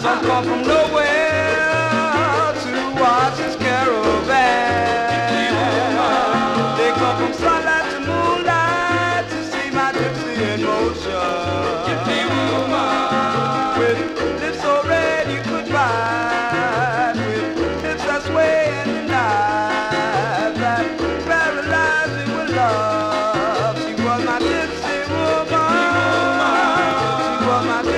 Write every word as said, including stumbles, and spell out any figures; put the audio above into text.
Some come from nowhere to watch this caravan. They come from sunlight to moonlight to see my gypsy in motion. With lips so red you could bite, with lips that sway in the night, that paralyzed me with love. She was my gypsy woman. She was my